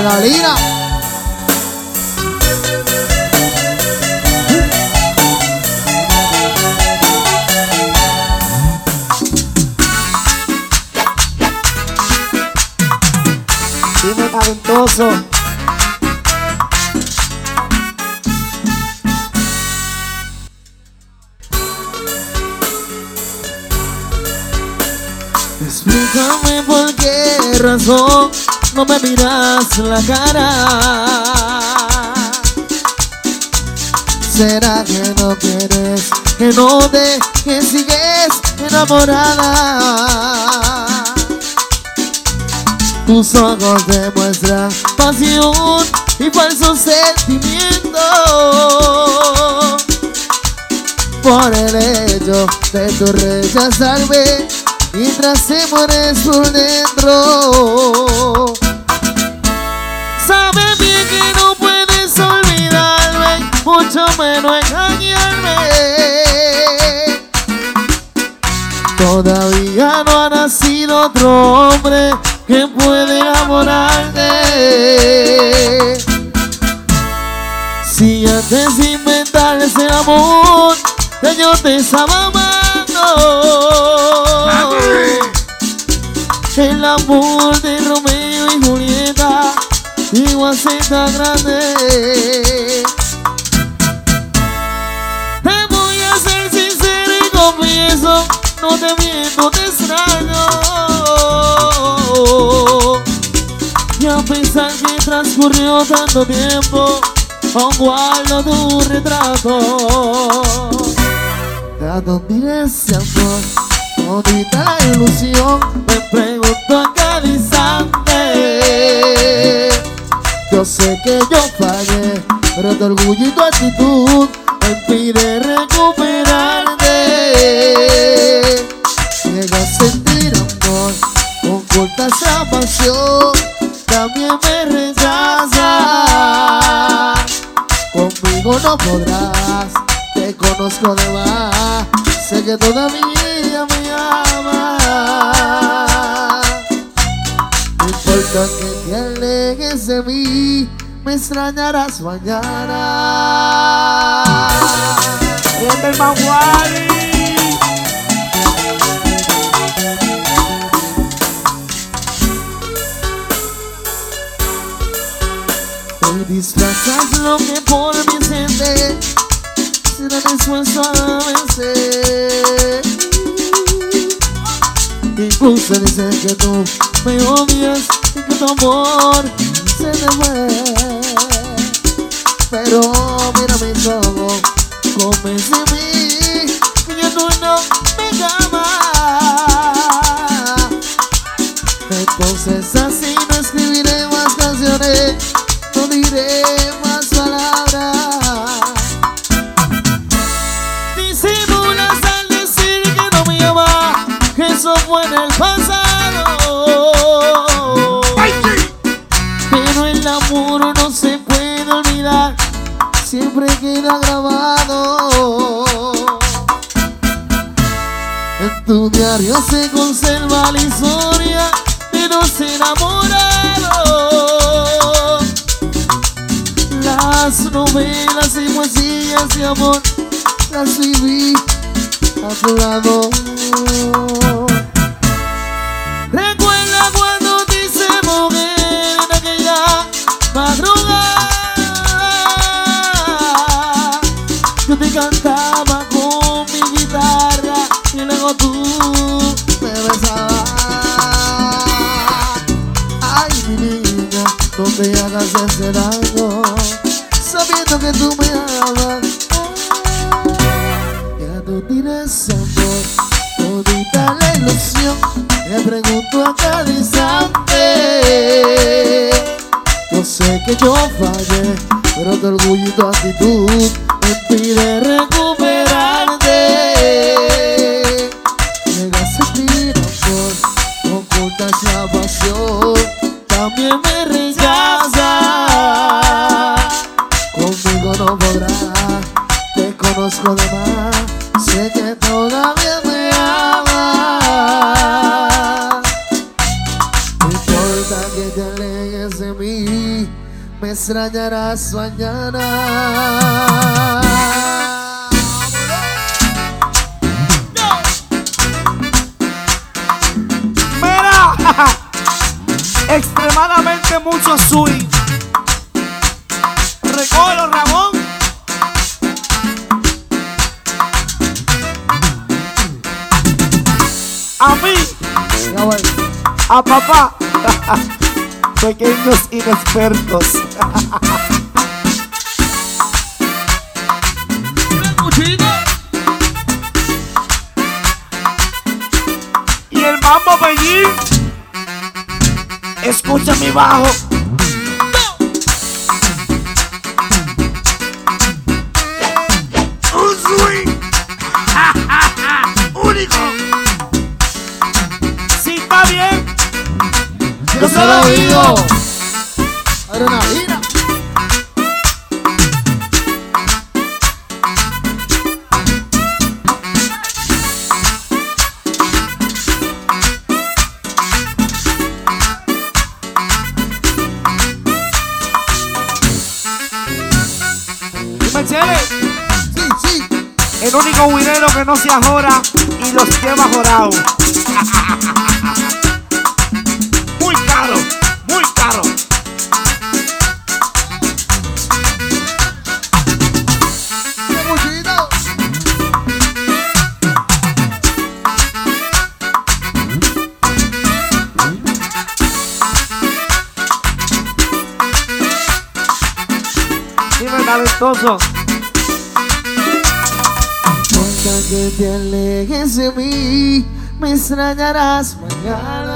Galina. Dime talentoso. Explícame por qué razón no me miras la cara. ¿Será que no quieres que note que sigues enamorada? Tus ojos demuestran pasión y falso sentimiento por el hecho de tu rechazarme mientras te mueres por dentro. Sabes bien que no puedes olvidarme, mucho menos engañarme. Todavía no ha nacido otro hombre que puede enamorarte. Si antes de inventar ese amor que yo te estaba amando, el amor de Romeo y Julieta igual se tan grande. Te voy a ser sincero y confieso, no te miento, te extraño. Y a pesar que transcurrió tanto tiempo, aún guardo tu retrato. ¿A dónde irá ese amor? Todita la ilusión, me pregunto a cada instante. Yo sé que yo fallé, pero tu orgullo y tu actitud me impide recuperarte. Llega a sentir amor, ocultas la pasión, también me rechazas. Conmigo no podrás, te conozco de más, sé que todavía me amas. No importa que te alejes de mí, me extrañarás mañana. ¡Rompe Maguari! Hoy disfrazas lo que por mí siente, será dispuesto a vencer. Incluso dices que tú me odias y que tu amor se te fue. Pero mira mis ojos, convence en mí que ya tú no me amas. Entonces así no escribiré más canciones, no diré más palabras. Disimulas al decir que no me amas, que eso fue en el pasado. Pero el amor no se puede olvidar, siempre queda grabado. En tu diario se conserva la historia de dos enamorados. Las novelas y poesías de amor las viví a tu lado. Recuerda cuando te hice mujer en aquella madrugada. Yo te cantaba con mi guitarra y luego tú me besabas. Ay, mi niña, no te hagas ese daño, sabiendo que tú me amas. Ya tú tienes amor, todita la ilusión, me pregunto a cada instante. Yo sé que yo fallé, pero tu orgullo y tu actitud me impide recuperarte. Llegas a sentir amor, ocultas la pasión, también me rechazas. Conmigo no podrás, te conozco de más, sé que todavía me amas. No importa que te alejes de mí, me extrañarás mañana. Mira, extremadamente mucho swing. Recógelo, Ramón. A mí, a papá. Pequeños inexpertos. Y el mambo Pellín. Escucha mi bajo. Un swing único. Si está bien, yo se lo digo. Adrenalina. Dime, Chele. Sí, sí. El único guinero que no se ajora y los lleva jorados. Muy caro, muy caro. Muchito. Dime, talentoso. Cuenta que te alejes de mí, me extrañarás mañana.